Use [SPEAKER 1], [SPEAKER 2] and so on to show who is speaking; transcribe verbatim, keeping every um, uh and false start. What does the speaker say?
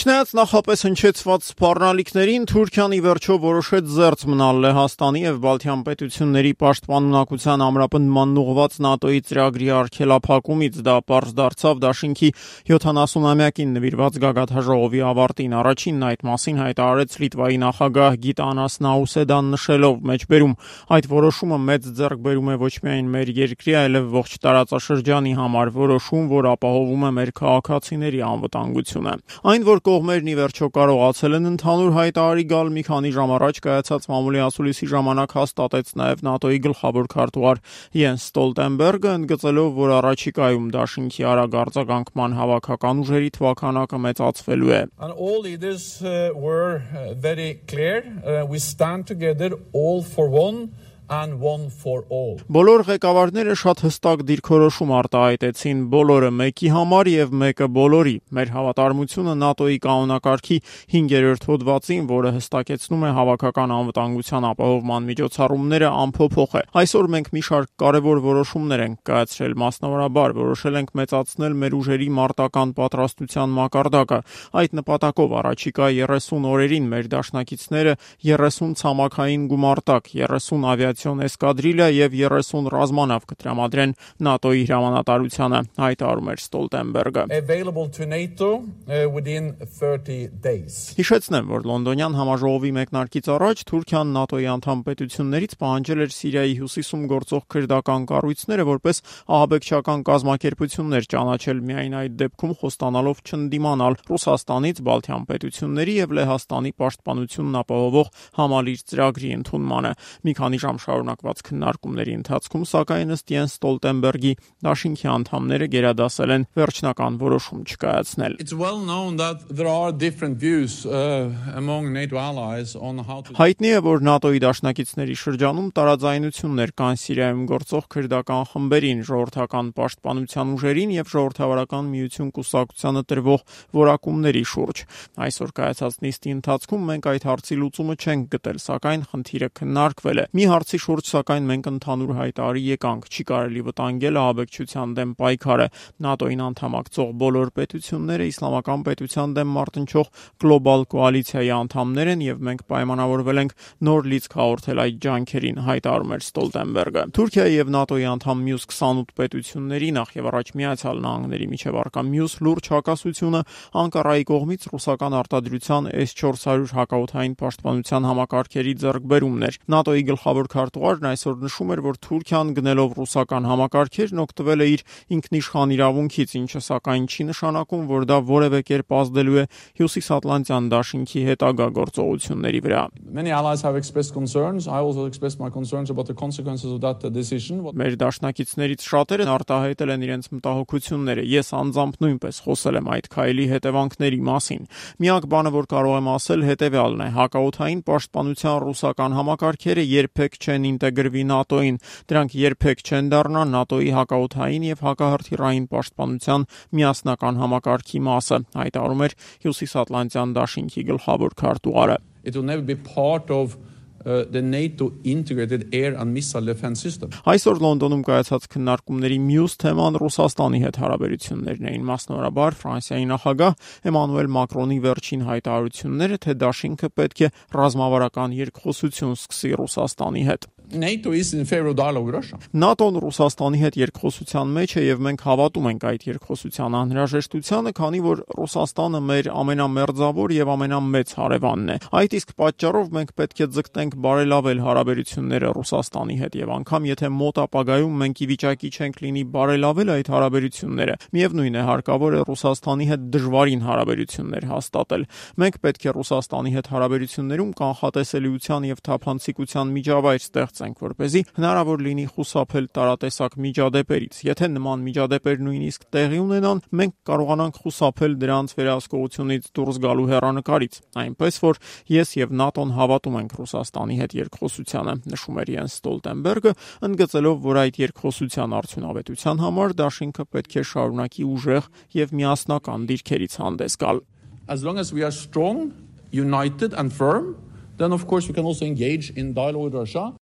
[SPEAKER 1] Չնայած նախապես հնչեցված սպառնալիքներին, Թուրքիան ի վերջո որոշեց զերծ մնալ Լեհաստանի եւ Բալթյան պետությունների պաշտպանունակության ամրապնդմանն ուղղված ՆԱՏՕ-ի ծրագրի արգելափակումից։ Դա պարզ դարձավ Դաշինքի յոթանասունամյակին նվիրված գագաթնաժողովի ավարտին։ Առաջինն այդ մասին հայտարարեց Լիտվայի նախագահ Գիտանաս Նաուսեդան, նշելով մեջբերում. այդ որոշումը մեծ ձեռքբերում է ոչ միայն մեր երկրի, այլև ողջ տարածաշրջանի համար, որոշում, որ ապահովում է մեր քաղաքացիների անվտանգությունը։ Այն, որ կողմերն ի վերջո կարողացել են ընդհանուր հայտարարի գալ, մի քանի ժամ առաջ կայացած մամուլի ասուլիսի ժամանակ հաստատեց նաև ՆԱՏՕ-ի գլխավոր քարտուղար Յենս Ստոլտենբերգը, ընդգծելով, որ առաջիկայում Դաշինքի արագ արձագանքման հավաքական ուժերի թվաքանակը մեծացվելու է։
[SPEAKER 2] And all leaders uh, were uh, very clear. Uh, we stand together all for one. And one for all.
[SPEAKER 1] Բոլոր ղեկավարները շատ հստակ դիրքորոշում արտահայտեցին բոլորը մեկի համար եւ մեկը բոլորի։ Մեր հավատարմությունը ՆԱՏՕ-ի կանոնակարգի հինգերորդ հոդվածին, որը հստակեցնում է հավաքական անվտանգության ապահովման միջոցառումները, անփոփոխ է։ Այսօր մենք մի շարք կարևոր որոշումներ ենք կայացրել, մասնավորաբար որոշել ենք մեծացնել մեր ուժերի մարտական պատրաստության մակարդակը։ Այդ նպատակով առաջիկա երեսուն օրերին մեր դաշնակիցները երեսուն ցամաքային գումարտակ, երեսուն ավիացիոն էսկադրիլիա եւ երեսուն ռազմանավ կտրամադրեն ՆԱՏՕ-ի հրամանատարությանը, հայտարարում էր Ստոլտենբերգը։
[SPEAKER 2] Available to NATO uh, within thirty days.
[SPEAKER 1] Հիշեցնեմ, որ լոնդոնյան համաժողովի մեկնարկից առաջ Թուրքիան ՆԱՏՕ-ի անդամ պետություններից պահանջել էր Սիրիայի հյուսիսում գործող քրդական կառույցները որպես ահաբեկչական կազմակերպություններ ճանաչել, միայն այդ դեպքում խոստանալով չընդդիմանալ Ռուսաստանից, Բալթյան պետությունների եւ Լեհաստանի պաշտպանությունն ապահովող համալիր ծրագրի ընդունմանը։ Մի քանի ժամ շարունակված քննարկումների ընթացքում, սակայն ըստ Յենս Ստոլտենբերգի, Դաշինքի անդամները գերադասել են վերջնական որոշում չկայացնել։
[SPEAKER 2] It's well known that there are different views uh, among NATO allies on how to
[SPEAKER 1] Հայտնի է, որ ՆԱՏՕ-ի դաշնակիցների շրջանում տարաձայնություններ կան Սիրիայում գործող քրդական խմբերին, ժողովրդական պաշտպանության ուժերին եւ ժողովրդավարական միություն կուսակցությանը տրվող որակումների շուրջ։ Այսօր կայացած նիստի ընթացքում մենք այդ հարցի լուծումը չենք գտել, սակայն խնդիրը քննարկվել է։ Մի հարցի շուրջ, սակայն մենք ընդհանուր հայտարարի եկանք, չի կարելի վտանգել ահաբեկչության դեմ պայքարը։ ՆԱՏՕ-ին անդամակցող բոլոր պետությունները իսլամական պետության դեմ մարտնչող գլոբալ կոալիցիայի անդամներ են եւ մենք պայմանավորվել ենք նոր լիցք հաղորդել այդ ջանքերին, հայտարարում էր Ստոլտենբերգը։ Թուրքիայի եւ ՆԱՏՕ-ի անդամ մյուս քսանութ պետությունների, նախ եւ առաջ Միացյալ Նահանգների միջև առկա մյուս լուրջ հակասությունը Անկարայի կողմից ռուսական արտադրության էս չորս հարյուր հակաօդային պաշտպանության համակարգերի ձեռքբերումն էր։ ՆԱՏՕ-ի գլխավոր քարտուղարն այսօր նշում էր, որ Թուրքիան գնելով ռուսական համակարգերն օգտվել է իր ինքնիշխան իրավունքից, ինչը սակայն չի նշանակում, որ դա որևէ կերպ ազդելու է Հյուսիսատլանտյան դաշինքի հետագա գործողությունների վրա։
[SPEAKER 2] Many allies have expressed concerns. I also expressed my concerns about the consequences of that decision.
[SPEAKER 1] Մեր դաշնակիցներից շատերը արտահայտել են իրենց մտահոգությունները։ Ես անձամբ նույնպես խոսել եմ այդ քայլի հետևանքների մասին։ Միակ բանը, որ կարող եմ ասել, հետևյալն է. հակաօդային պաշտպանության ռուսական համակարգերը երբեք չեն ինտեգրվի ՆԱՏՕ-ին, դրանք երբեք չեն դառնա ՆԱՏՕ-ի հակաօդային եւ հակահրթիռային պաշտպանության միասնական համակարգի մասը, հայտարարում էր Հյուսիսատլանտյան դաշինքի գլխավոր քարտուղարը։
[SPEAKER 2] It will never be part of uh, the NATO integrated air and missile defense system.
[SPEAKER 1] Այսօր Լոնդոնում կայացած քննարկումների մյուս թեման Ռուսաստանի հետ հարաբերություններն էին, մասնավորաբար Ֆրանսիայի նախագահ Էմանուել Մակրոնի վերջին հայտարարությունները, թե Դաշինքը պետք է ռազմավարական երկխոսություն սկսի Ռուսաստանի հետ։
[SPEAKER 2] NATO is in favor of dialogue with Russia.
[SPEAKER 1] ՆԱՏՕ-ն Ռուսաստանի հետ երկխոսության մեջ է եւ մենք հավատում ենք այդ երկխոսության անհրաժեշտությանը, քանի որ Ռուսաստանը մեր ամենամերձավոր եւ ամենամեծ հարևանն է։ Այդ իսկ պատճառով մենք պետք է ձգտենք բարելավել հարաբերությունները Ռուսաստանի հետ եւ անգամ եթե մոտ ապագայում մենք ի վիճակի չենք լինի բարելավել այդ հարաբերությունները, միևնույն է հարկավոր է Ռուսաստանի հետ դժվարին հարաբերություններ հաստատել։ Մենք պետք է Ռուսաստանի հետ հարաբերություններում կանխատեսելիության եւ թափանցիկության միջավայր ստեղծենք, որպեսզի հնարավոր լինի խուսափել տարատեսակ միջադեպերից։ Եթե նման միջադեպեր նույնիսկ տեղի ունենան, մենք կարողանանք խուսափել դրանց վերահսկողությունից դուրս գալու հեռանկարից։ Այնպես որ ես եւ ՆԱՏՕ-ն հավատում ենք Ռուսաստանի հետ երկխոսությանը, նշում էր Յենս Ստոլտենբերգը, ընդգծելով, որ այդ երկխոսության արդյունավետության համար Դաշինքը պետք է շարունակի ուժեղ եւ միասնական դիրքերից հանդես գալ։
[SPEAKER 2] As long as we are strong, united and firm, then of course we can also engage in dialogue with Russia.